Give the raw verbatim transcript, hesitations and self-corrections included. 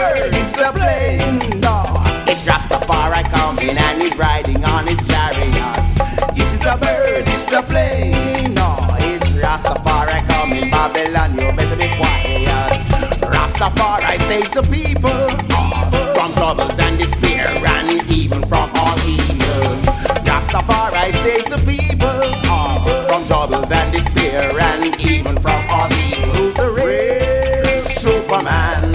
bird is the plane. No, it's Rastafari coming and he's riding on his chariot. This is the bird, it's the plane. No, it's Rastafari coming. Babylon, you better be quiet. Rastafari saves the people from troubles and despair and even from all evil. Rastafari saves the people from troubles and despair and even from all evil. Who's the real Superman?